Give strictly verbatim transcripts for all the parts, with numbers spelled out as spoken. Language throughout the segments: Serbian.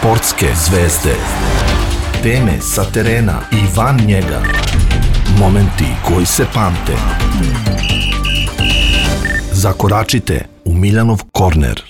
Sportske zvezde. Teme sa terena i van njega. Momenti koji se pamte. Zakoračite u Miljanov korner.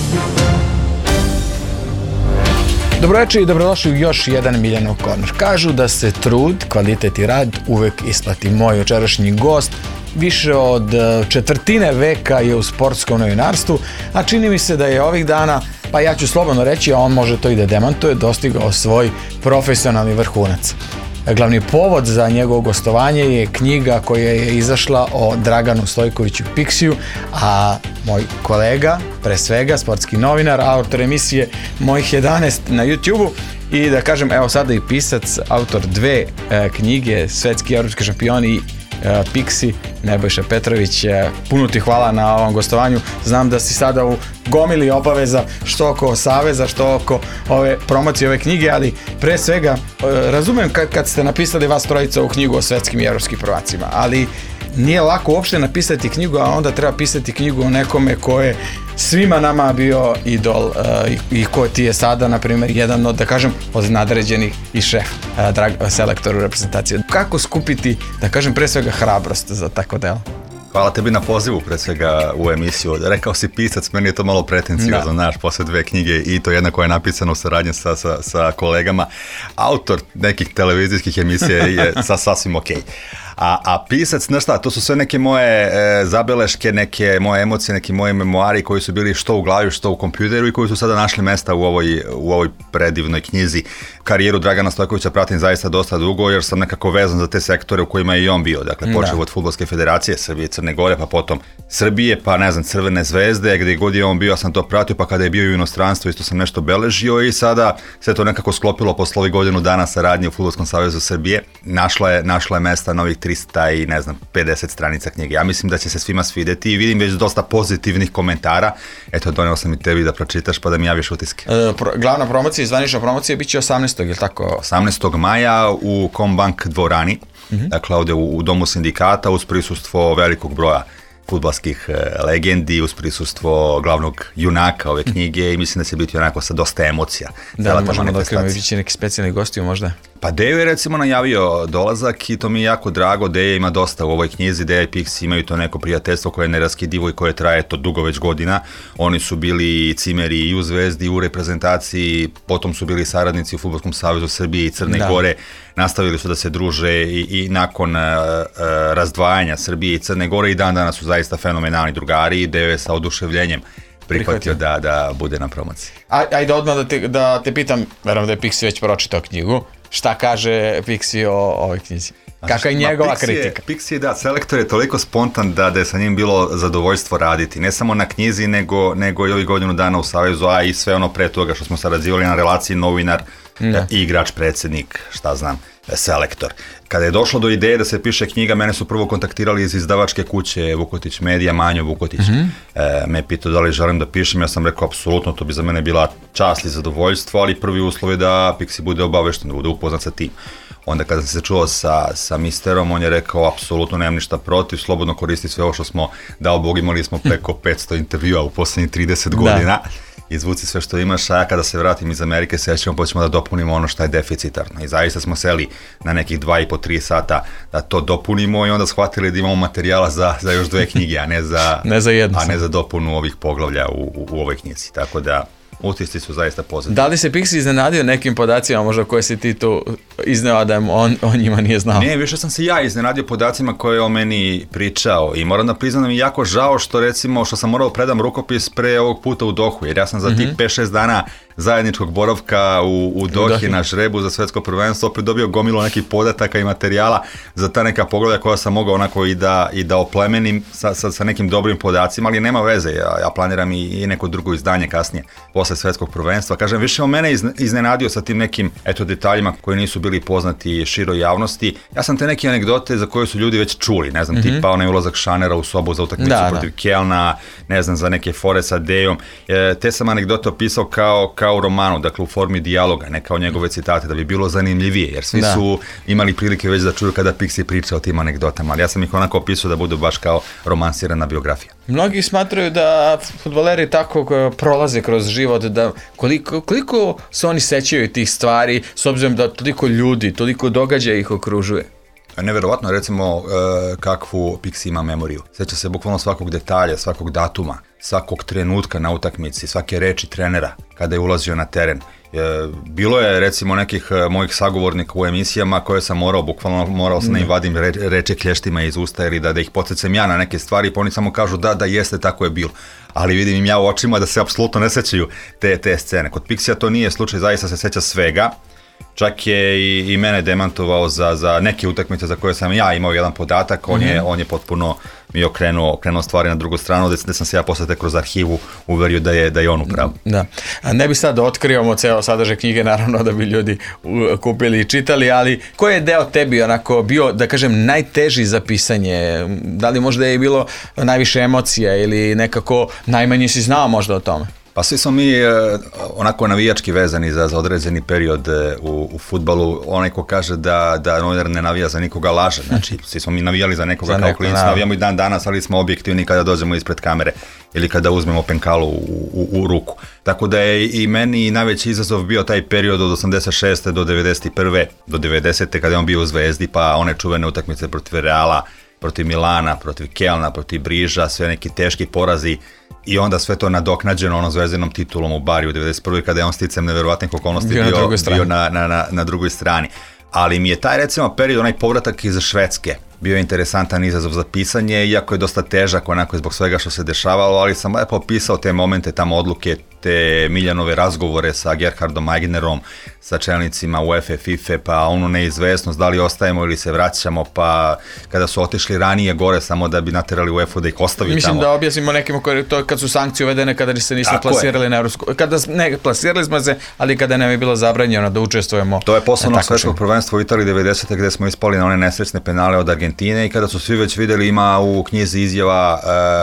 Dobroveče i dobrodošli u još jedan Miljanov korner. Kažu da se trud, kvalitet i rad uvek isplati. Moj jučerašnji gost više od četvrtine veka je u sportskom novinarstvu, a čini mi se da je ovih dana, pa ja ću slobodno reći, a on može to i da demantuje, dostigao svoj profesionalni vrhunac. Glavni povod za njegovo gostovanje je knjiga koja je izašla o Draganu Stojkoviću Piksiju, a moj kolega, pre svega sportski novinar, autor emisije Mojih jedanaest na YouTube-u i da kažem, evo sada i pisac, autor dve e, knjige, svetski i evropski šampioni i e, Piksi, Nebojša Petrović. E, puno ti hvala na ovom gostovanju. Znam da si sada u gomili obaveza što oko saveza, što oko ove promocije ove knjige, ali pre svega e, razumem kad, kad ste napisali vas trojica u knjigu o svetskim i evropskim prvacima, ali nije lako uopšte napisati knjigu, a onda treba pisati knjigu o nekome ko je svima nama bio idol uh, i, i ko ti je sada, na primjer, jedan od, da kažem, od nadređenih i šef, uh, drag, selektor u reprezentaciji. Kako skupiti, da kažem, pre svega hrabrost za tako delo? Hvala tebi na pozivu, pre svega, u emisiju. Rekao si pisac, meni je to malo pretencijozno, znaš, posle dve knjige i to jedna koja je napisana u saradnji sa, sa, sa kolegama. Autor nekih televizijskih emisija je sa, sasvim okej. Okay. A, a pisac, znaš šta, to su sve neke moje e, zabeleške, neke moje emocije, neki moji memoari koji su bili što u glavi, što u kompjuteru i koji su sada našli mesta u ovoj, u ovoj predivnoj knjizi. Karijeru Dragana Stojkovića pratim zaista dosta dugo jer sam nekako vezan za te sektore u kojima je i on bio. Dakle, počeo od Fudbalske federacije Srbije i Crne Gore, pa potom Srbije, pa ne znam, Crvene zvezde, gdje god je on bio, sam to pratio, pa kada je bio u inostranstvu isto sam nešto beležio i sada se to nekako sklopilo posle ovih godinu dana saradnje u Fudbalskom savezu Srbije. Našla je, našla je mesta na ovih trista i ne znam, pedeset stranica knjige. Ja mislim da će se svima svideti i vidim već dosta pozitivnih komentara. Eto, doneo sam i tebi da pročitaš pa da mi javiš utiske. E, pro, glavna promocija i zvanična promocija bit će osamnaestog, je li tako? osamnaestog maja u Kombank dvorani, mm-hmm. dakle ovdje u, u Domu sindikata uz prisustvo velikog broja fudbalskih e, legendi, uz prisustvo glavnog junaka ove knjige i mislim da će biti onako sa dosta emocija. Da, možemo da otkrivamo i neki specijalni gosti možda. Pa Dejo je recimo najavio dolazak i to mi je jako drago. Deja ima dosta u ovoj knjizi. Deja i Piksi imaju to neko prijateljstvo koje je neraskidivo i koje traje to dugo već godina. Oni su bili cimeri i u Zvezdi i u reprezentaciji, potom su bili saradnici u Fudbalskom savezu Srbije i Crne da. Gore. Nastavili su da se druže i, i nakon uh, uh, razdvajanja Srbije i Crne Gore i dan danas su zaista fenomenalni drugari i Dejo je sa oduševljenjem prihvatio da, da bude na promociji. Ajde odmah da te, da te pitam, verujem da je Piksi već pročitao knjigu. Šta kaže Piksi o ovoj knjizi? Kakva je njegova Piksi kritika? Piksi je, da, selektor je toliko spontan da, da je sa njim bilo zadovoljstvo raditi. Ne samo na knjizi, nego, nego i ovih godinu dana u Savezu, a i sve ono pre toga što smo sarađivali na relaciji novinar, da. I igrač, predsjednik, šta znam, selektor. Kada je došlo do ideje da se piše knjiga, mene su prvo kontaktirali iz izdavačke kuće Vukotić Medija, Manjo Vukotić. Mm-hmm. E, me pitao da li želim da pišem, ja sam rekao apsolutno, to bi za mene bila čast i zadovoljstvo, ali prvi uslov je da Piksi bude obavešten, da bude upoznat sa tim. Onda kada sam se čuo sa, sa misterom, on je rekao apsolutno nemam ništa protiv, slobodno koristi sve ovo što smo, dao Bog, imali smo preko petsto intervjua u posljednjih trideset godina. Izvuci sve što imaš, a ja kada se vratim iz Amerike sećamo, počnemo da dopunimo ono što je deficitarno. I zaista smo seli na nekih dva i po tri sata da to dopunimo i onda shvatili da imamo materijala za, za još dve knjige, a ne za, ne za, jednu, a ne za dopunu ovih poglavlja u, u, u ovoj knjizi. Tako da utisci su zaista pozitivni. Da li se Piksi iznenadio nekim podacima možda koje si ti tu izneo da on o njima nije znao? Ne, više sam se ja iznenadio podacima koje je o meni pričao i moram da priznam da mi je jako žao što recimo što sam morao predam rukopis pre ovog puta u Dohu, jer ja sam za mm-hmm. tih pet šest dana zajedničkog boravka u, u Dohi, Dohi na žrebu za svetsko prvenstvo opet dobio gomilo nekih podataka i materijala za ta neka poglavlja koja sam mogao onako i da, i da oplemenim sa, sa, sa nekim dobrim podacima, ali nema veze, ja, ja planiram i, i neko drugo izdanje kasnije posle svetskog prvenstva. Kažem, više on mene iznenadio sa tim nekim eto detaljima koji nisu bili poznati široj javnosti. Ja sam te neke anegdote za koje su ljudi već čuli, ne znam, mm-hmm. tipa onaj ulazak Šanera u sobu za utakmicu da, protiv da. Kelna, ne znam, za neke fore sa Dejom. E, te sam anegdote opisao kao, kao u romanu, dakle u formi dijaloga, ne kao njegove citate, da bi bilo zanimljivije, jer svi da. su imali prilike već da čuju kada Piksi priča o tim anegdotama, ali ja sam ih onako opisao da budu baš kao romansirana biografija. Mnogi smatraju da fudbaleri tako prolaze kroz život, da koliko, koliko se oni sećaju tih stvari, s obzirom da toliko ljudi, toliko događaja ih okružuje. Neverovatno, recimo, kakvu Pixi ima memoriju. Sjeća se bukvalno svakog detalja, svakog datuma, svakog trenutka na utakmici, svake reči trenera kada je ulazio na teren. Bilo je recimo nekih mojih sagovornika u emisijama koje sam morao, bukvalno morao sam da im vadim re, reče klještima iz usta ili da, da ih podsjećam ja na neke stvari, pa oni samo kažu da, da jeste, tako je bilo. Ali vidim im ja u očima da se apsolutno ne sećaju te, te scene. Kod Pixija to nije slučaj, zaista se seća svega. Čak je i, i mene demantovao za, za neke utakmice za koje sam ja imao jedan podatak, on, mm-hmm. je, on je potpuno mi okrenuo, okrenuo stvari na drugu stranu, da sam se ja posle kroz arhivu uverio da je, da je on upravo. Da. A ne bi sad da otkrivamo ceo sadržaj knjige, naravno da bi ljudi kupili i čitali, ali koji je deo tebi onako bio, da kažem, najteži za pisanje? Da li možda je bilo najviše emocija ili nekako najmanje si znao možda o tome? Pa svi smo mi e, onako navijački vezani za, za određeni period e, u, u fudbalu. Onaj ko kaže da, da novinar ne navija za nikoga laže. Znači, svi smo mi navijali za nekoga za kao neko, klinci, navijamo i dan danas, ali smo objektivni kada dođemo ispred kamere ili kada uzmemo penkalu u, u, u ruku. Tako da je i meni najveći izazov bio taj period od osamdeset šeste do devedeset prve do devedesete kada je on bio u Zvezdi, pa one čuvene utakmice protiv Reala, protiv Milana, protiv Kelna, protiv Briža, sve neki teški porazi. I onda sve to nadoknađeno ono zvezdanom titulom u Bariju u devedeset prve kada je on sticam neverovatnih okolnosti bio, bio, na, bio na, na, na drugoj strani. Ali mi je taj recimo period, onaj povratak iz Švedske, bio je interesantan izazov za pisanje, iako je dosta težak onako zbog svega što se dešavalo, ali sam lepo opisao te momente, tamo odluke, te Miljanove razgovore sa Gerhardom Eignerom, sa čelnicima UEFA, FIFA, pa onu neizvesnost da li ostajemo ili se vraćamo, pa kada su otišli ranije gore samo da bi naterali UEFA da ih ostavi Mislim tamo. Mislim da objasnimo nekima koji to kad su sankcije uvedene, kada se nisu Tako plasirali je. na Evropsku, kada ne plasirali smo se, ali kada nam je bilo zabranjeno da učestvujemo. To je posle onog svetskog prvenstva u Italiji devedesete gde smo ispali na one nesrećne penale od Argentine i kada su svi već videli ima u knjizi izjava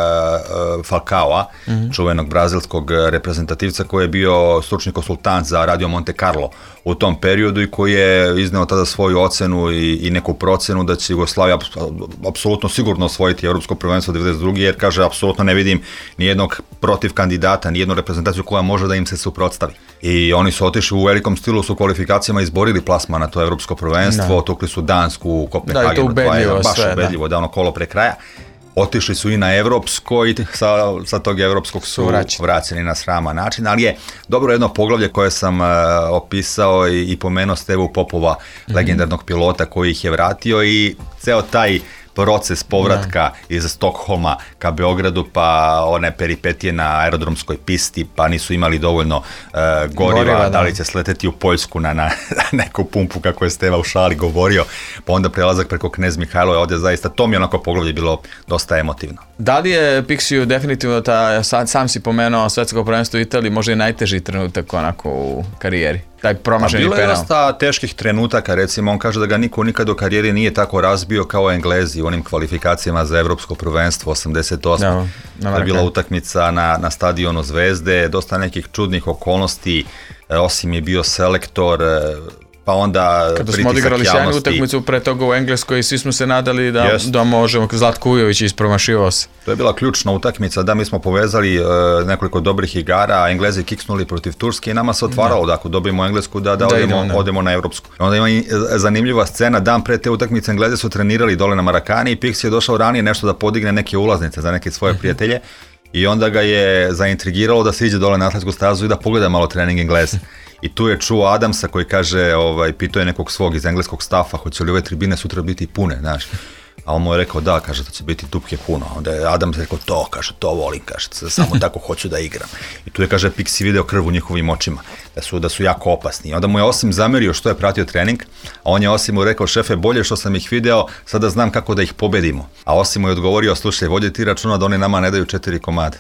uh, uh, Falcaoa, mm-hmm. čuvenog brazilskog reprezentativca koji je bio stručni konsultant za Radio Monte Carlo u tom periodu i koji je izneo tada svoju ocenu i, i neku procenu da će Jugoslavija apsolutno sigurno osvojiti Evropsko prvenstvo devedeset druge jer kaže apsolutno ne vidim nijednog protiv kandidata, nijednu reprezentaciju koja može da im se suprotstavi. I oni su otišli u velikom stilu, su kvalifikacijama izborili plasman na to Evropsko prvenstvo, otukli su Dansku, Kopenhagenu, da, baš sve, ubedljivo, da. da ono kolo pre kraja. Otišli su i na evropsko i sa, sa tog evropskog su Vraći. vraćeni na sraman način, ali je dobro jedno poglavlje koje sam uh, opisao i, i pomenuo Stevu Popova, mm-hmm. legendarnog pilota koji ih je vratio i ceo taj proces povratka da. iz Stokholma ka Beogradu, pa one peripetije na aerodromskoj pisti, pa nisu imali dovoljno uh, goriva, goriva da. da li će sleteti u Poljsku na, na neku pumpu, kako je Steva u šali govorio, pa onda prelazak preko Knez Mihajlova, ovdje zaista, to mi je onako poglavlje bilo dosta emotivno. Da li je Pixiju definitivno, ta, sam si pomenuo svetsko prvenstvo u Italiji, možda i najteži trenutak onako u karijeri? Taj promašeni penal. Bilo je dosta teških trenutaka, recimo on kaže da ga niko nikad u karijeri nije tako razbio kao Englezi u onim kvalifikacijama za Evropsko prvenstvo osamdeset osme. No, no, to je bila utakmica na, na stadionu Zvezde, dosta nekih čudnih okolnosti, osim je bio selektor, pa onda kada smo odigrali sjajnu utakmicu pre toga u Engleskoj, svi smo se nadali da, da možemo, Zlatko Ujović ispromašivao se. To je bila ključna utakmica, da mi smo povezali uh, nekoliko dobrih igara, Englezi kiksnuli protiv Turske i nama se otvaralo da, da ako dobijemo Englesku da, da, da odemo, idemo, odemo na Evropsku. Onda ima i zanimljiva scena, dan pre te utakmice Englezi su trenirali dole na Marakani i Pix je došao ranije nešto da podigne neke ulaznice za neke svoje prijatelje i onda ga je zaintrigiralo da se iđe dole na atletsku stazu i da pogleda malo trening Engleza. I tu je čuo Adamsa koji kaže, ovaj, pitao je nekog svog iz engleskog stafa, hoće li ove tribine sutra biti pune, znaš. A on mu je rekao da, kaže da će biti dupke puno. Onda je Adams rekao to, kaže to volim, kaže samo tako hoću da igram. I tu je, kaže, Pixi video krv u njihovim očima, da su, da su jako opasni. I onda mu je Osim zamerio što je pratio trening, a on je Osim mu rekao, šefe, bolje što sam ih video, sada znam kako da ih pobedimo. A Osim mu je odgovorio, slušaj, vodi ti računa da oni nama ne daju četiri komada.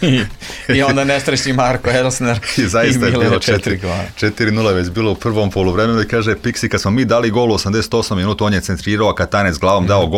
I onda nesrećni Marko Elsner i zaista je bilo četiri nula već bilo u prvom poluvremenu i kaže Pixi kad smo mi dali gol u osamdeset osmom minutu on je centrirao, a Katanec glavom dao gol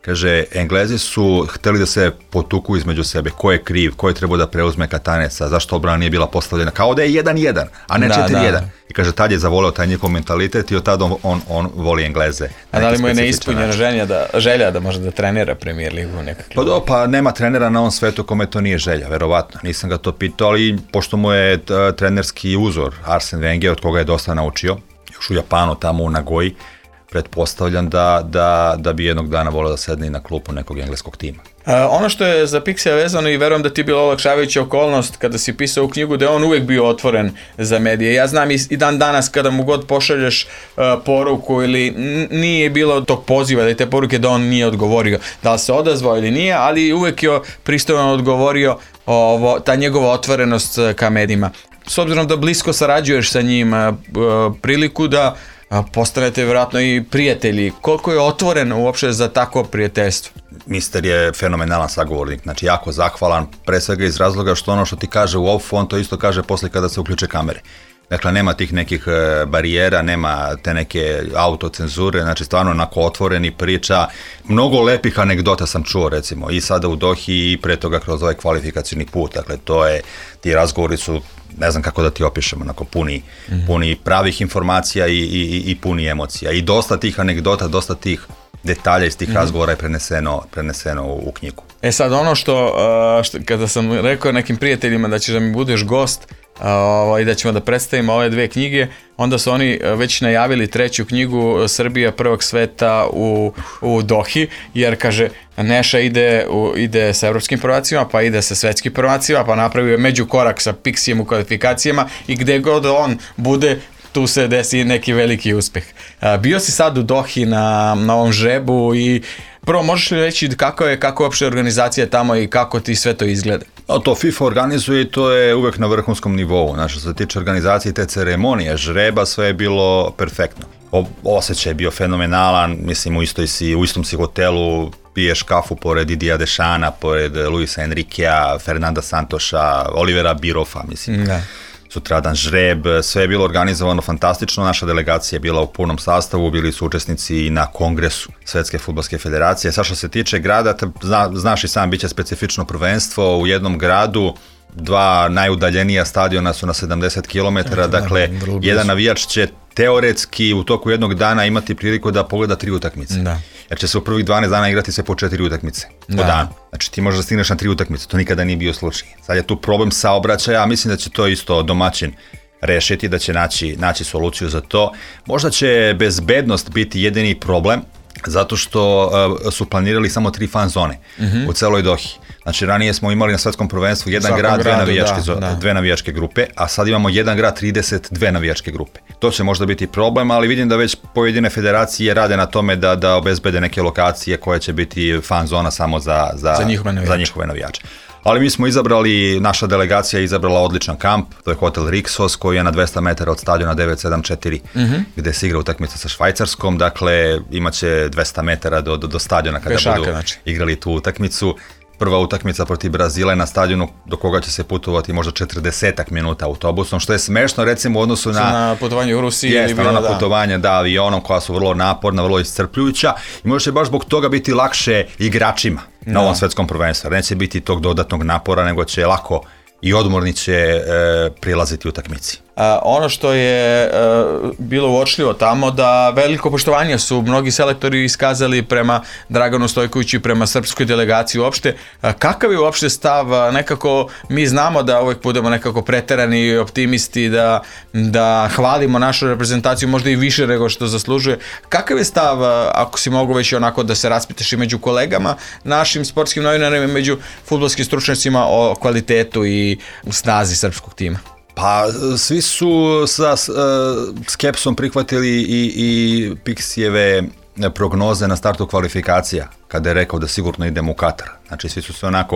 Kaže, Englezi su hteli da se potuku između sebe, ko je kriv, ko je trebao da preuzme Kataneca, zašto odbrana nije bila postavljena, kao da je jedan jedan, a ne četiri jedan. I kaže, tad je zavoleo taj njihov mentalitet i od tada on, on, on voli Engleze. A da li mu je neispunjena želja da, želja da može da trenira Premier ligu nekakve? Pa do, pa nema trenera na ovom svetu kome to nije želja, verovatno. Nisam ga to pitao, ali pošto mu je trenerski uzor Arsene Wenger, od koga je dosta naučio, još u Japanu, tamo u Nagoji, pretpostavljam da, da, da bi jednog dana volio da sedne i na klupu nekog engleskog tima. Uh, ono što je za Pixija vezano i verujem da ti je bila olakšavajuća okolnost kada si pisao u knjigu, da je on uvek bio otvoren za medije. Ja znam i, i dan danas kada mu god pošalješ uh, poruku ili n- nije bilo tog poziva ili te poruke da on nije odgovorio, da li se odazvao ili nije, ali uvek je pristojno odgovorio ovo, ta njegova otvorenost ka medijima. S obzirom da blisko sarađuješ sa njim, uh, priliku da postanete vjerojatno i prijatelji. Koliko je otvoren uopšte za takvo prijateljstvo? Mister je fenomenalan sagovornik, znači jako zahvalan, pre svega iz razloga što ono što ti kaže u off, on to isto kaže posle kada se uključe kamere. Dakle, nema tih nekih barijera, nema te neke autocenzure, znači stvarno onako otvoreni priča. Mnogo lepih anegdota sam čuo, recimo, i sada u Dohi i pre toga kroz ovaj kvalifikacijni put. Dakle, to je, ti razgovori su, ne znam kako da ti opišem, onako puni, mm. puni pravih informacija i, i, i puni emocija. I dosta tih anegdota, dosta tih detalja iz tih mm. razgovora je preneseno, preneseno u, u knjigu. E sad, ono što, što, kada sam rekao nekim prijateljima da ćeš da mi budeš gost, Uh, i da ćemo da predstavimo ove dve knjige, onda su oni već najavili treću knjigu Srbija prvog sveta u, u Dohi, jer kaže Neša ide, u, ide sa evropskim prvacima, pa ide sa svetskim prvacima, pa napravio međukorak sa Pixijem u kvalifikacijama i gde god on bude, tu se desi neki veliki uspeh. Uh, bio si sad u Dohi na, na ovom žrebu i prvo možeš li reći kako je, kako je uopšte organizacija tamo i kako ti sve to izgleda? No, to FIFA organizuje i to je uvek na vrhunskom nivou. Znači, što se tiče organizacije te ceremonije, žreba, sve je bilo perfektno. O, osjećaj je bio fenomenalan, mislim, u, istoj si, u istom si hotelu, piješ kafu pored Didija Dešana, pored Luisa Enriquea, Fernanda Santoša, Olivera Birofa, mislim. Da. Sutradan žreb, sve je bilo organizovano fantastično, naša delegacija je bila u punom sastavu, bili su učesnici i na kongresu Svetske fudbalske federacije. Sad što se tiče grada, zna, znaš i sam, bit će specifično prvenstvo u jednom gradu, dva najudaljenija stadiona su na sedamdeset kilometara, dakle, jedan navijač će teoretski u toku jednog dana imati priliku da pogleda tri utakmice. Da. Jer će se u prvih dvanaest dana igrati sve po četiri utakmice po danu. Znači ti možeš da stigneš na tri utakmice, to nikada nije bio slučaj. Sad je tu problem saobraćaja, a mislim da će to isto domaćin rešiti, da će naći, naći soluciju za to. Možda će bezbednost biti jedini problem, zato što uh, su planirali samo tri fan zone mm-hmm. u celoj Dohi. Znači, ranije smo imali na svetskom prvenstvu jedan grad, dve navijačke, da, da. dve navijačke grupe, a sad imamo jedan grad, trideset dve navijačke grupe. To će možda biti problem, ali vidim da već pojedine federacije rade na tome da, da obezbede neke lokacije koje će biti fan zona samo za, za, za, njihove, navijače. za njihove navijače. Ali mi smo izabrali, naša delegacija je izabrala odličan kamp, to je hotel Rixos koji je na dvesta metara od stadiona devet sedam četiri, mm-hmm. gde se igra utakmica sa Švajcarskom, dakle imaće dvesta metara do, do, do stadiona kada Pešaka, budu znači. igrali tu utakmicu. Prva utakmica protiv Brazila je na stadionu do koga će se putovati možda četrdesetak minuta autobusom, što je smešno recimo u odnosu na... Na putovanje u Rusiji jest, ili bilo, na da. putovanje, da, avionom koja su vrlo naporna, vrlo iscrpljujuća i možda će baš zbog toga biti lakše igračima na no. ovom svetskom prvenstvu. Neće biti tog dodatnog napora, nego će lako i odmorni će e, prilaziti utakmici. A, ono što je a, bilo uočljivo tamo da veliko poštovanje su mnogi selektori iskazali prema Draganu Stojkoviću i prema srpskoj delegaciji uopšte. A, kakav je uopšte stav? A, nekako mi znamo da uvek budemo nekako preterani optimisti, da, da hvalimo našu reprezentaciju možda i više nego što zaslužuje. Kakav je stav, a, ako si mogu već onako da se raspitaš i među kolegama, našim sportskim novinarima i među fudbalskim stručnjacima o kvalitetu i snazi srpskog tima? Pa svi su sa uh, skepsom prihvatili i, i Pixijeve prognoze na startu kvalifikacija, kada je rekao da sigurno idemo u Katar. Znači svi su se onako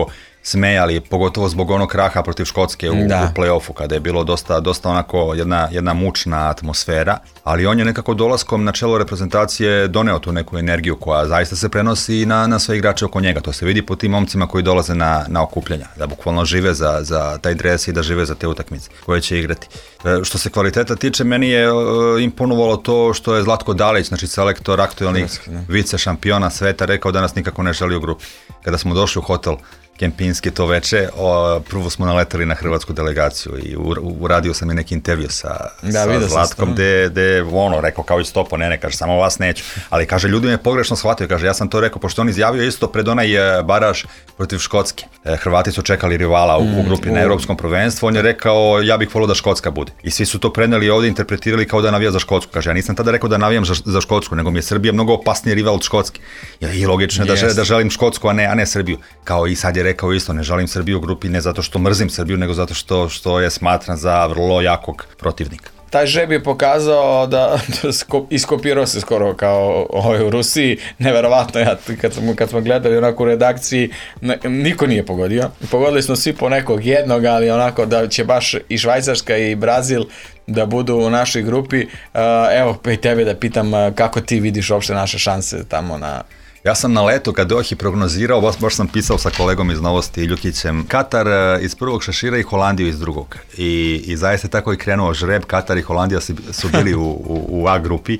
smejali, pogotovo zbog onog kraha protiv Škotske u, u play-offu, kada je bilo dosta, dosta onako jedna, jedna mučna atmosfera, ali on je nekako dolaskom na čelo reprezentacije doneo tu neku energiju koja zaista se prenosi na, na sve igrače oko njega. To se vidi po tim momcima koji dolaze na, na okupljanja, da bukvalno žive za, za taj dres i da žive za te utakmice koje će igrati. E, što se kvaliteta tiče, meni je e, imponovalo to što je Zlatko Dalić, znači selektor aktualnih vice šampiona sveta, rekao da nas nikako ne želi u grupi. Kada smo došli u hotel Kempinski to veče, o, prvo smo naletali na hrvatsku delegaciju i uradio sam i neki intervju sa, da, sa Zlatkom gde, gde ono, rekao kao i stopo, ne, ne, kaže, samo vas neću, ali kaže, ljudi me pogrešno shvataju, kaže, ja sam to rekao, pošto on izjavio isto pred onaj baraž protiv Škotske. E, Hrvati su čekali rivala u, u grupi mm, na Europskom prvenstvu, on je rekao, ja bih volio da Škotska bude. I svi su to preneli i ovdje interpretirali kao da navija za Škotsku. Kaže, ja nisam tada rekao da navijam za, za Škotsku, nego mi je Srbija mnogo opasniji rival od Škotske. I logično je yes. da, da želim Škotsku, a ne, a ne Srbiju. Kao i sad je rekao isto, ne želim Srbiju u grupi ne zato što mrzim Srbiju, nego zato što, što je smatran za vrlo jakog protivnika. Taj žreb je pokazao da, da iskopirao se skoro kao ovaj u Rusiji, neverovatno, ja kad smo, kad smo gledali onako u redakciji, niko nije pogodio, pogodili smo svi po nekog jednog, ali onako da će baš i Švajcarska i Brazil da budu u našoj grupi. Evo i tebe da pitam kako ti vidiš uopšte naše šanse tamo na... Ja sam na letu kad Dohi prognozirao, baš, baš sam pisao sa kolegom iz Novosti Ljukićem, Katar iz prvog šešira i Holandiju iz drugog. I, i zaista tako i krenuo žreb, Katar i Holandija su bili u, u, u A grupi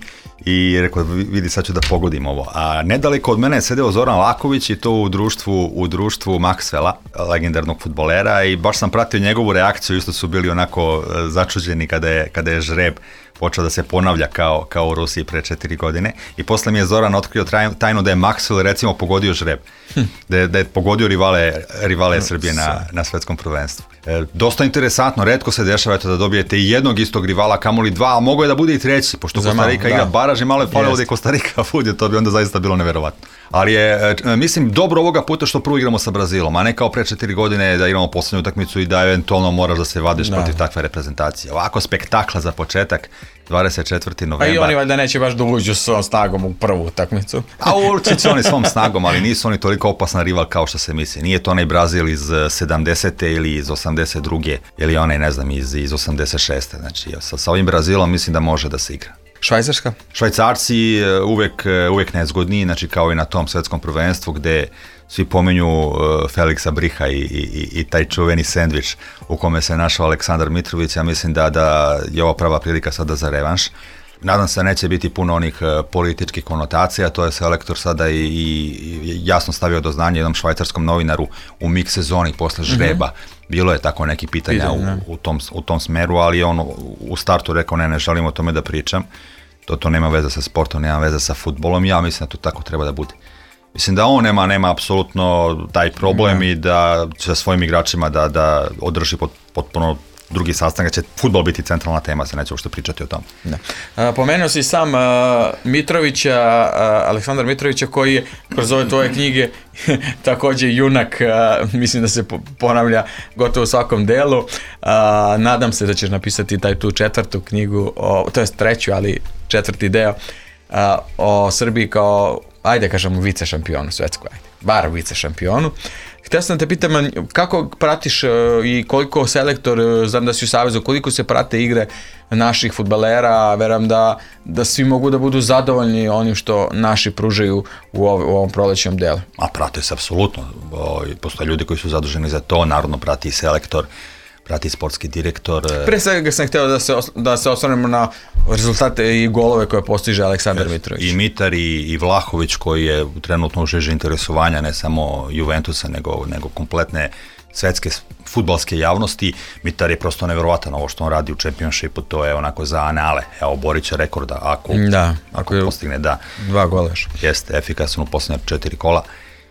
i rekao, vidi sad ću da pogodim ovo. A nedaleko od mene je sedeo Zoran Laković i to u društvu, u društvu Maxwella, legendarnog fudbalera, i baš sam pratio njegovu reakciju, isto su bili onako začuđeni kada je, kada je žreb počeo da se ponavlja kao, kao u Rusiji pre četiri godine i posle mi je Zoran otkrio tajnu da je Maxwell recimo pogodio žreb, hm. da, je, da je pogodio rivale, rivale Srbije na, na svetskom prvenstvu. E, dosta interesantno, retko se dešava eto, da dobijete i jednog istog rivala, kamoli dva, a mogo je da bude i treći, pošto Kostarika igra baraž i malo je falilo da je Kostarika bude, to bi onda zaista bilo neverovatno. Ali je, mislim, dobro ovoga puta što prvo igramo sa Brazilom, a ne kao pre četiri godine da igramo poslednju utakmicu i da eventualno moraš da se vadiš da. protiv takve reprezentacije. Ovako spektakla za početak, dvadeset četvrtog novembra. A i oni valjda neće baš da uđu svom snagom u prvu utakmicu. A ući će oni svom snagom, ali nisu oni toliko opasan rival kao što se misli. Nije to onaj Brazil iz sedamdesete ili iz osamdeset druge ili onaj, ne znam, iz, iz osamdeset šeste Znači, sa, sa ovim Brazilom mislim da može da se igra. Švajcarska? Švajcarci uvek, uvek nezgodniji, znači kao i na tom svetskom prvenstvu gde svi pominju uh, Feliksa Briha i, i, i taj čuveni sendvič u kome se našao Aleksandar Mitrović. Ja mislim da, da je ovo prava prilika sada za revanš. Nadam se neće biti puno onih uh, političkih konotacija, to je selektor sada i, i jasno stavio do znanja jednom švajcarskom novinaru u mik sezoni posle žreba. Mm-hmm. Bilo je tako neki pitanja Pitanje, u, u, tom, u tom smeru, ali on u startu rekao ne, ne želim o tome da pričam. To, to nema veze sa sportom, nema veze sa fudbalom. Ja mislim da to tako treba da bude. Mislim da on nema, nema apsolutno taj problem i da će sa svojim igračima da, da održi pot, potpuno drugi sastanak, će fudbal biti centralna tema, se neće uopšte pričati o tom. Da. A, pomenuo si sam a, Mitrovića, a, Aleksandar Mitrovića, koji je kroz ove tvoje knjige također junak, a, mislim da se ponavlja gotovo u svakom delu. A, nadam se da ćeš napisati taj tu četvrtu knjigu, o, to jest treću, ali četvrti deo, a, o Srbiji kao, ajde kažemo, vice šampionu svetsku, ajde, bar vice šampionu. Htio sam te pitam, kako pratiš i koliko selektor, znam da si u Savezu, koliko se prate igre naših fudbalera, verujem da, da svi mogu da budu zadovoljni onim što naši pružaju u, ov, u ovom prolećnom delu. A prate se apsolutno, postoje ljudi koji su zaduženi za to, naravno prati i selektor, prati sportski direktor. Pre svega sam htio da se, da se osvrnemo na rezultate i golove koje postiže Aleksandar yes. Mitrović. I Mitar i, i Vlahović koji je trenutno u žeži interesovanja ne samo Juventusa nego, nego kompletne svetske fudbalske javnosti. Mitar je prosto neverovatan, ovo što on radi u Championshipu, to je onako za anale. Evo, borit će rekorda ako, da, ako, ako postigne da. Dva gola još. Jeste, efikasan u posljednje četiri kola.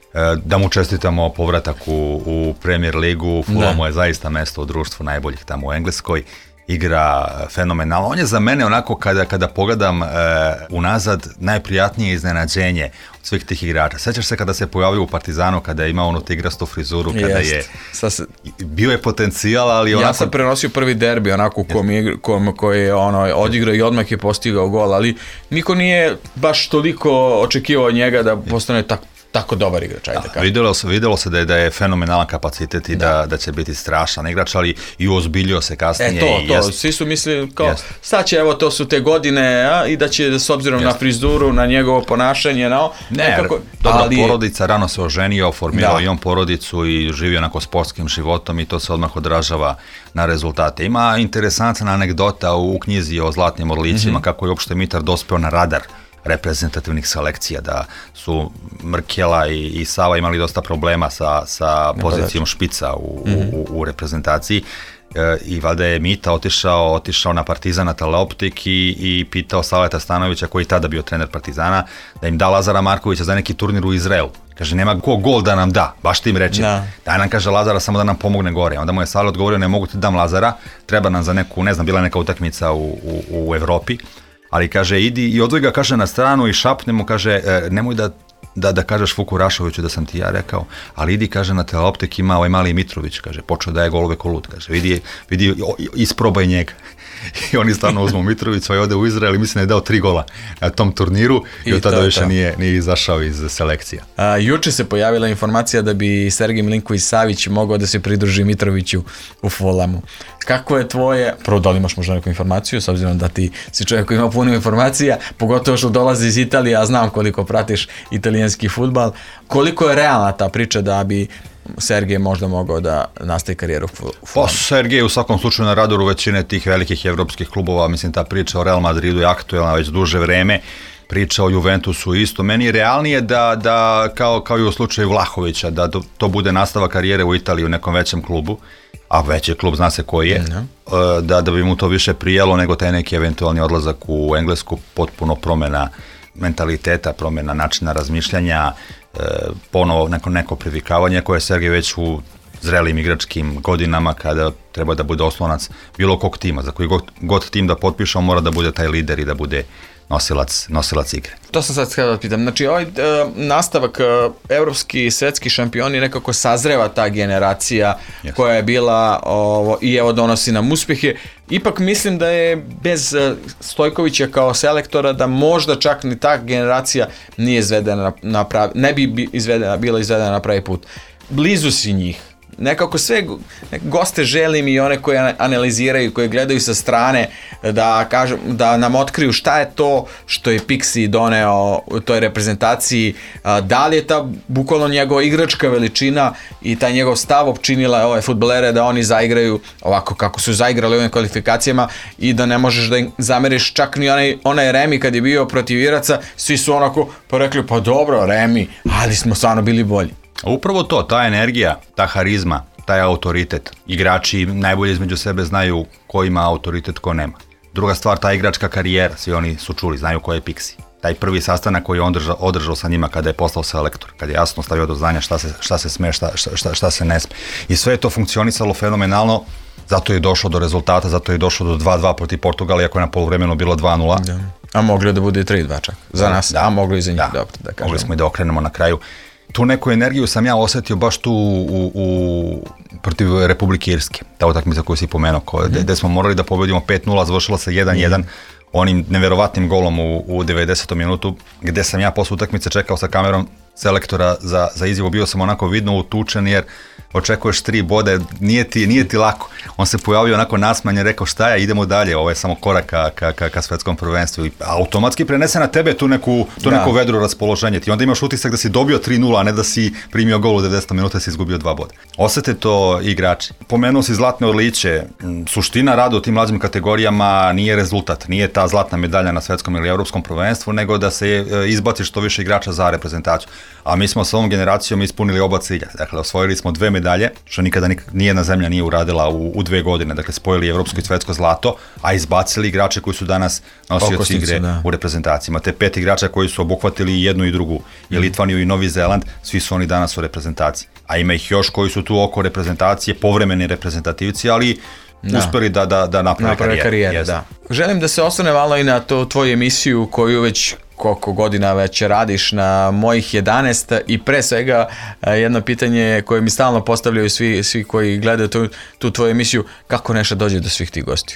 Da mu čestitamo povratak u, u Premier ligu, Fulhamu je zaista mesto u društvu najboljih tamo u Engleskoj, igra fenomenalno. On je za mene onako kada, kada pogledam e, unazad najprijatnije iznenađenje od svih tih igrača. Sećaš se kada se pojavio u Partizanu, kada je imao onu tigrastu frizuru, kada Jest. je se... bio je potencijal, ali onako... Ja sam prenosio prvi derbi onako kom je, kom, koji je ono, odigrao i odmah je postigao gol, ali niko nije baš toliko očekivao od njega da postane tak, tako dobar igrač, ajde da, vidjelo se, vidjelo se da je, da je fenomenalan kapacitet i da. Da, da će biti strašan igrač, ali i ozbiljio se kasnije. E to, i to, jest... svi su mislili kao, jest. Sad će, evo, to su te godine, a, i da će s obzirom jest. Na frizuru, na njegovo ponašanje, no, ne, nekako, dobra ali... porodica, rano se oženio, formirao i on porodicu i živio onako sportskim životom i to se odmah odražava na rezultate. Ima interesantna anegdota u knjizi o zlatnim odličima, mm-hmm. kako je uopšte Mitar dospeo na radar reprezentativnih selekcija, da su Mrkela i, i Sava imali dosta problema sa, sa pozicijom špica u, mm-hmm. u, u reprezentaciji e, i valjda je Mita otišao, otišao na Partizan na Teleoptik i, i pitao Saleta Stanovića, koji je tada bio trener Partizana, da im da Lazara Markovića za neki turnir u Izraelu. Kaže, nema ko gol da nam da, baš tim reći. Da. Daj nam, kaže, Lazara samo da nam pomogne gore. Onda mu je Sale odgovorio, ne mogu ti dam Lazara, treba nam za neku, ne znam, bila neka utakmica u, u, u Evropi. Ali kaže, idi i odvoj ga, kaže, na stranu i šapne mu, kaže, e, nemoj da, da, da kažeš Vuku Rašoviću da sam ti ja rekao, ali idi, kaže, na Teleoptik ima ovaj mali Mitrović, kaže, počeo da je golove ko lud, kaže, vidi, vidi, isprobaj njega. I oni stvarno uzmu Mitrovića i ode u Izrael i mislim da je dao tri gola na tom turniru i, I od tada više nije, nije izašao iz selekcija. A, juče se pojavila informacija da bi Sergej Milinković-Savić mogao da se pridruži Mitroviću u Fulamu. Kako je tvoje, prvo da li imaš možda neku informaciju, s obzirom da ti si čovjek koji ima puno informacija, pogotovo što dolazi iz Italije, a znam koliko pratiš italijanski fudbal, koliko je realna ta priča da bi Sergej možda mogao da nastavi karijeru u Fulamu? Pa Sergej u svakom slučaju na radaru većine tih velikih evropskih klubova, mislim ta priča o Real Madridu je aktuelna već duže vreme, priča o Juventusu isto. Meni je realnije da, da kao, kao i u slučaju Vlahovića, da to, to bude nastava karijere u Italiji u nekom većem klubu, a veći klub zna se koji je, mm-hmm. da, da bi mu to više prijelo nego taj neki eventualni odlazak u Englesku, potpuno promjena mentaliteta, promjena načina razmišljanja, e, ponovo neko, neko privikavanje koje je Sergej već u zrelim igračkim godinama kada treba da bude oslonac bilo kog tima. Za koji god, god tim da potpiše, on mora da bude taj lider i da bude nosilac, nosilac igre. To sam sad htio da pitam. Znači, ovaj e, nastavak, e, evropski i svetski šampioni, nekako sazreva ta generacija yes. koja je bila ovo, i evo donosi nam uspjehe. Ipak mislim da je bez e, Stojkovića kao selektora da možda čak ni ta generacija nije izvedena na, na pravi, ne bi izvedena, bila izvedena na pravi put. Blizu si njih. Nekako sve goste želim i one koje analiziraju, koje gledaju sa strane da kažem, da nam otkriju šta je to što je Pixi doneo u toj reprezentaciji, da li je ta bukvalno njegova igračka veličina i taj njegov stav opčinila ove fudbalere da oni zaigraju ovako kako su zaigrali u ovim kvalifikacijama i da ne možeš da im zameriš čak ni onaj, onaj Remi kad je bio protiv Iraca, svi su onako pa rekli pa dobro Remi, ali smo stvarno bili bolji. Upravo to, ta energija, ta harizma, taj autoritet. Igrači najbolje između sebe znaju ko ima autoritet, ko nema. Druga stvar, ta igračka karijera, svi oni su čuli, znaju ko je Pixi. Taj prvi sastanak koji je održao, održao sa njima kada je postao selektor, kada je jasno stavio do znanja šta se, šta se sme, šta, šta, šta se ne sme. I sve je to funkcionisalo fenomenalno, zato je došlo do rezultata, zato je došlo do dva dva protiv Portugala, iako je na poluvremenu bilo dva nula. Da. A mogli da bude tri dva čak, za nas, da, a mogli i za njih, da, dobro da kažemo. Mogli smo i da okrenemo na kraju. Tu neku energiju sam ja osjetio baš tu u, u, protiv Republike Irske, ta utakmica koju si pomenuo, gde mm-hmm. smo morali da pobedimo pet nula, završilo se jedan jedan, mm-hmm. onim neverovatnim golom u, u devedesetom minutu, gde sam ja posle utakmice čekao sa kamerom selektora za, za izjavu, bio sam onako vidno utučen jer očekuješ tri bode, nije ti, nije ti lako. On se pojavio onako nasmanje, rekao šta je, idemo dalje, ovo je samo korak ka, ka, ka, ka svetskom prvenstvu i automatski prenese na tebe tu neku, tu neko vedro raspoloženje. Ti onda imaš utisak da si dobio tri nula, a ne da si primio gol u devedesetom minuta i si izgubio dva boda. Osete to igrači. Pomenuo si zlatne odličje. Suština rada u tim mlađim kategorijama nije rezultat, nije ta zlatna medalja na svetskom ili evropskom prvenstvu, nego da se izbaci što više igrača za reprezentaciju. A mi smo sa ovom generacijom ispunili oba cilja. Dakle, osvojili smo dve medalje, što nikada nijedna zemlja nije uradila u, u dve godine. Dakle, spojili evropsko i svetsko zlato, a izbacili igrače koji su danas nosioci igre da. u reprezentacijama. Te pet igrača koji su obuhvatili jednu i drugu, mm. i Litvaniju i Novi Zeland, svi su oni danas u reprezentaciji. A ima ih još koji su tu oko reprezentacije, povremeni reprezentativci, ali da. uspeli da, da, da naprave, naprave karijere. karijere da. Želim da se osvrne malo i na to tvoju emisiju koju već koliko godina već radiš na Mojih jedanaest i pre svega jedno pitanje koje mi stalno postavljaju svi, svi koji gledaju tu, tu tvoju emisiju, kako Neša dođe do svih tih gostiju?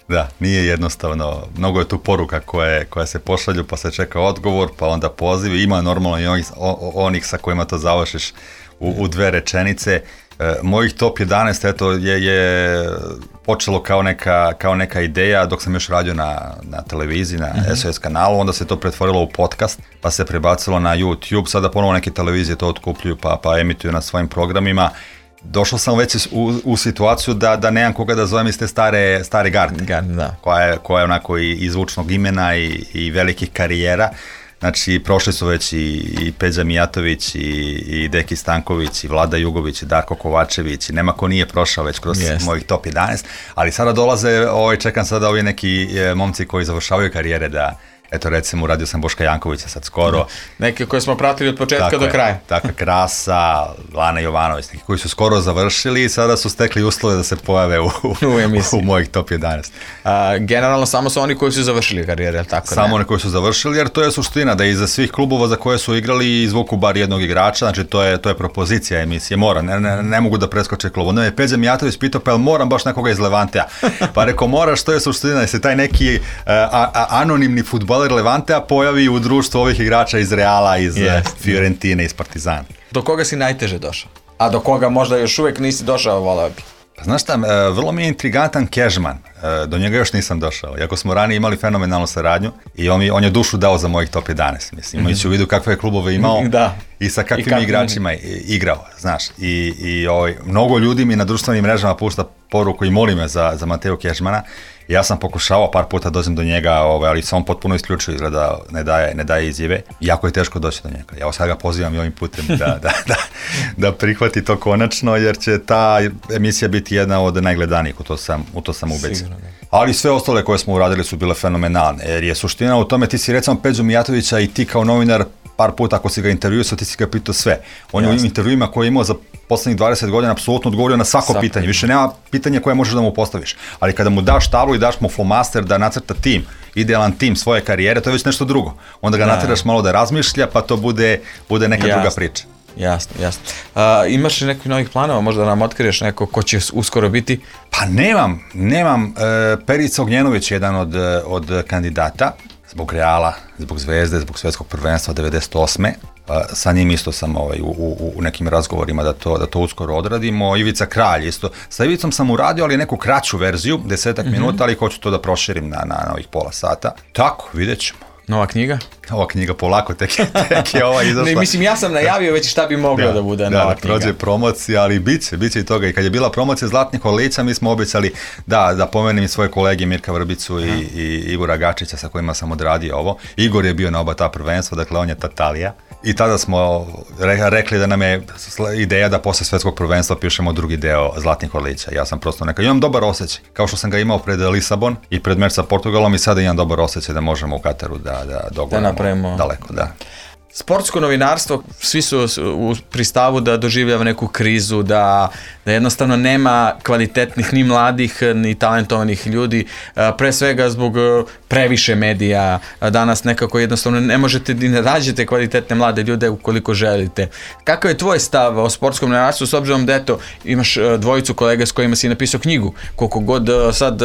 Da, nije jednostavno, mnogo je tu poruka koje, koje se pošalju, pa se čeka odgovor, pa onda poziv, ima normalno i onih, onih sa kojima to završiš u, u dve rečenice. E, mojih top jedanaest eto, je, je počelo kao neka, kao neka ideja dok sam još radio na, na televiziji, na mm-hmm. S O S kanalu, onda se to pretvorilo u podcast, pa se prebacilo na YouTube, sada ponovo neke televizije to otkupljuju pa, pa emituju na svojim programima. Došao sam već u, u situaciju da, da nemam koga da zovem iz te stare, stare garde, Gard, da. koja, je, koja je onako i, i zvučnog imena i, i velikih karijera. Znači, prošli su već i, i Peđa Mijatović, i, i Deki Stanković, i Vlada Jugović, i Darko Kovačević, i nema ko nije prošao već kroz yes. mojih top jedanaest, ali sada dolaze, ovaj, čekam sada ovi neki e, momci koji završavaju karijere da, eto recimo uradio sam Boška Jankovića sad skoro. Da. Neki koje smo pratili od početka tako do je, kraja. Tako Krasa, Lana Jovanović, neki koji su skoro završili i sada su stekli uslove da se pojave u, u, u mojih top jedanaest. A, generalno samo su oni koji su završili karijere, je tako? Samo ne? Oni koji su završili, jer to je suština da iza svih klubova za koje su igrali izvuku bar jednog igrača, znači to je, to je propozicija emisije, mora, ne, ne, ne mogu da preskoče klub. Onda je Peđa Mijatović pitao, pa jel moram baš nekoga iz Levantea? Pa rekao, moraš, to je suština, da se taj neki a, a, anonimni fudbaler Levantea pojavi u društvu ovih igrača iz Reala, iz yes. Fiorentine, iz Partizana. Do koga si najteže došao? A do koga možda još uvijek nisi došao, voleo bi? Pa znaš šta, vrlo mi je intrigantan Kežman, do njega još nisam došao, iako smo ranije imali fenomenalnu saradnju i on, mi, on je dušu dao za mojih top jedanaest, mislim, imajući u vidu kakve je klubove imao da. I sa kakvim I kakvim igračima je igrao, znaš, i, i ovaj, mnogo ljudi mi na društvenim mrežama pušta poruku i moli me za, za Mateo Kežmana. Ja sam pokušavao par puta dođem do njega, ovaj, ali sam on potpuno isključio, izgleda ne daje, ne daje izjave. Jako je teško doći do njega. Ja sad ga pozivam i ovim putem da, da, da, da prihvati to konačno, jer će ta emisija biti jedna od najgledanijih, u to sam, u to sam ubeđen. Ali sve ostale koje smo uradili su bile fenomenalne, jer je suština u tome, ti si recimo Peđu Mijatovića i ti kao novinar par puta ako si ga intervjuisao, ti si ga pitao sve. On je u intervjuima koje je imao za poslednjih dvadeset godina apsolutno odgovorio na svako Svaki. pitanje. Više nema pitanja koje možeš da mu postaviš. Ali kada mu daš tablu i daš mu flomaster da nacrta tim, idealan tim svoje karijere, to je već nešto drugo. Onda ga nateraš malo da razmišlja, pa to bude, bude neka jasno. druga priča. Jasno, jasno. Uh, imaš li nekih novih planova, možda nam otkriješ neko ko će uskoro biti? Pa nemam, nemam. Uh, Perica Ognjenović je jedan od, od kandidata, zbog Reala, zbog Zvezde, zbog svetskog prvenstva devedeset osme. Uh, sa njim isto sam ovaj, u, u, u nekim razgovorima da to, da to uskoro odradimo. Ivica Kralj isto. Sa Ivicom sam uradio, ali neku kraću verziju, desetak mm-hmm. minuta, ali hoću to da proširim na, na, na ovih pola sata. Tako, vidjet ćemo. Nova knjiga? Ova knjiga polako, tek je, tek je ova izašla. Ne, mislim, ja sam najavio već šta bi moglo da, da bude da, nova da, knjiga. Da, prođe promocija, ali bit će, bit će i toga. I kad je bila promocija Zlatnih Orlića, mi smo obećali da, da pomenem i svoje kolege Mirka Vrbicu i, i Igora Gačića sa kojima sam odradio ovo. Igor je bio na oba ta prvenstva, dakle on je Tatalija. I tada smo re, rekli da nam je ideja da posle svetskog prvenstva pišemo drugi deo Zlatnih Orlića. Ja sam prosto neka, imam dobar osjećaj, kao što sam ga imao pred Lisabon i pred meč sa Portugalom i sada imam dobar osjećaj da možemo u Kataru da, da dogledamo da daleko. Da. Sportsko novinarstvo, svi su u pristavu da doživljava neku krizu, da, da jednostavno nema kvalitetnih ni mladih ni talentovanih ljudi, pre svega zbog previše medija. Danas nekako jednostavno ne možete da ne rađete kvalitetne mlade ljude ukoliko želite. Kakav je tvoj stav o sportskom novinarstvu s obzirom da eto, imaš dvojicu kolega s kojima si napisao knjigu, koliko god sad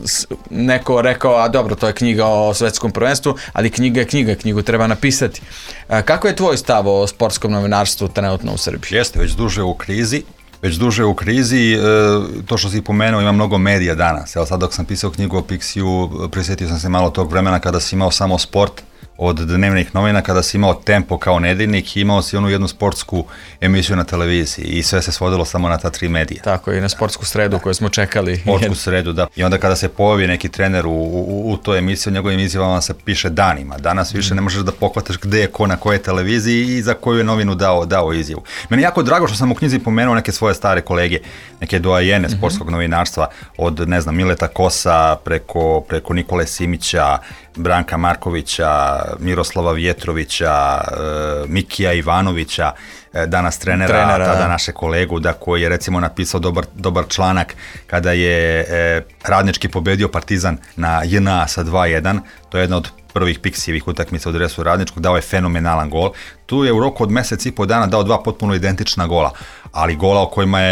neko rekao, a dobro, to je knjiga o svetskom prvenstvu, ali knjiga je knjiga, knjigu treba napisati. Kako je tvoj stav o sportskom novinarstvu trenutno u Srbiji? Jeste, već duže u krizi. Već duže u krizi, e, to što si pomenuo, ima mnogo medija danas. Evo sad dok sam pisao knjigu o Pixiju, prisjetio sam se malo tog vremena kada si imao samo sport od dnevnih novina, kada si imao Tempo kao nedeljnik, imao si onu jednu sportsku emisiju na televiziji i sve se svodilo samo na ta tri medija. Tako, i na sportsku sredu da. koju smo čekali. Sportsku sredu, da. I onda kada se pojavi neki trener u, u, u toj emisiji, u njegovim izjavama se piše danima. Danas više ne možeš da pohvataš gde je ko na kojoj televiziji i za koju je novinu dao, dao izjavu. Meni je jako drago što sam u knjizi pomenuo neke svoje stare kolege, neke doajene sportskog mm-hmm. novinarstva, od, ne znam, Mileta Kosa, preko, preko Nikole Simića, Branka Markovića, Miroslava Vjetrovića, e, Mikija Ivanovića, e, danas trenera, trenera tada da. naše kolegu, da koji je recimo napisao dobar, dobar članak kada je e, Radnički pobedio Partizan na J N A sa dva jedan, to je jedna od prvih Pixijevih utakmica u dresu Radničkog, dao je fenomenalan gol. Tu je u roku od mesec i po dana dao dva potpuno identična gola, ali gola o kojima je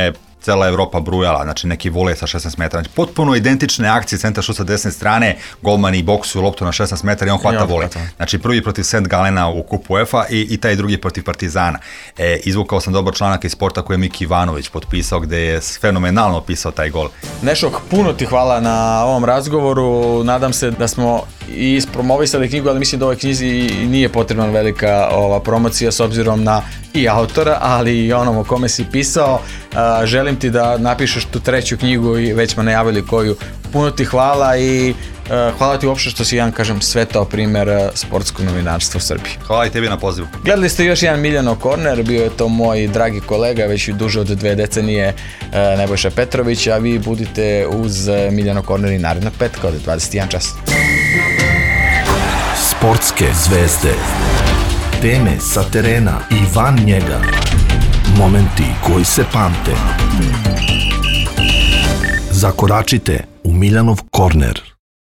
cela Evropa brujala, znači neki vole sa šesnaest metara, znači potpuno identične akcije, centar šut sa desne strane, golmani boksuju loptu na šesnaest metara i on hvata vole. Znači prvi protiv Saint Galena u kupu UEFA i, i taj drugi protiv Partizana. E, izvukao sam dobar članak iz Sporta koji je Miki Ivanović potpisao, gde je fenomenalno opisao taj gol. Nešok, puno ti hvala na ovom razgovoru, nadam se da smo i ispromovisali knjigu, ali mislim da ovoj knjizi nije potrebna velika ova promocija s obzirom na i autora, ali i onom o kome si pisao. A, želim ti da napišeš tu treću knjigu i već smo najavili koju. Puno ti hvala i a, hvala ti uopšte što si jedan, kažem, svetao primer sportskog novinarstva u Srbiji. Hvala i tebi na pozivu. Gledali ste još jedan Miljanov korner, bio je to moj dragi kolega, već duže od dve decenije, a, Nebojša Petrović, a vi budite uz Miljanov korner i narednog petka od dvadeset jedan čas. Sportske zvezde, teme sa terena i van njega, momenti koji se pamte. Zakoračite u Miljanov korner.